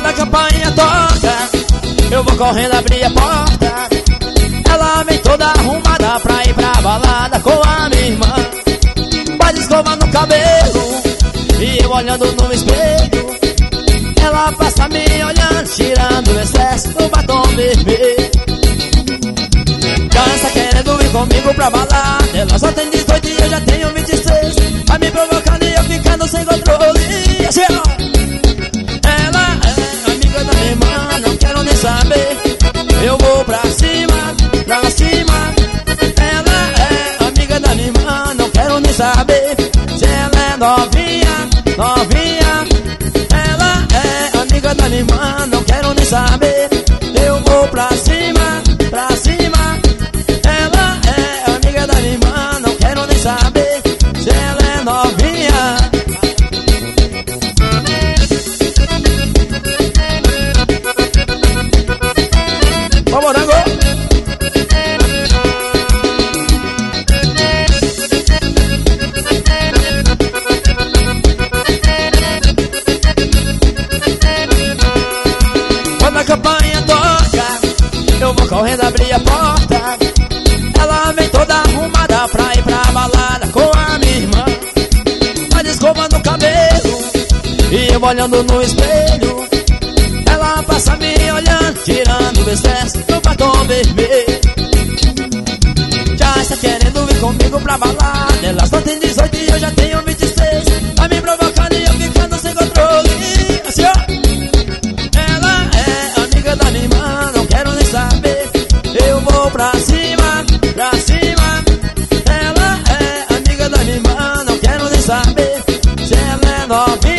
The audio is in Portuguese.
a campainha toca, eu vou correndo abrir a porta. Ela vem toda arrumada pra ir pra balada com a minha irmã. Vai escovar no cabelo e eu olhando no espelho. Ela passa me olhando, tirando o excesso do batom vermelho. Já está querendo ir comigo pra balada. Ela só tem 18 e eu já tenho 26. Vai me provocando e eu ficando sem controle. Assim, ó. Ela é amiga da minha irmã, não quero nem saber. Eu vou pra cima, pra cima. Ela é amiga da minha irmã, não quero nem saber. Se ela é novinha, novinha. Ela é amiga da minha irmã, não quero nem saber. Eu vou pra cima, pra cima. Ela é amiga da minha irmã, não quero nem saber. Se ela é novinha. Vamos, morango! Quando a campainha toca, eu vou correndo abrir a porta. Ela vem toda arrumada pra ir pra balada com a minha irmã. Vai escovando o cabelo e eu olhando no espelho. Ela passa me olhando, tirando o excesso do batom vermelho. Já está querendo ir comigo pra balada. Ela só tem 18 e eu já tenho 26. Vai me provocando e eu ficando sem controle. Assim, ó. Ela é amiga da minha irmã, não quero nem saber. Eu vou pra cima, pra cima. Ela é amiga da minha irmã, não quero nem saber. Se ela é novinha.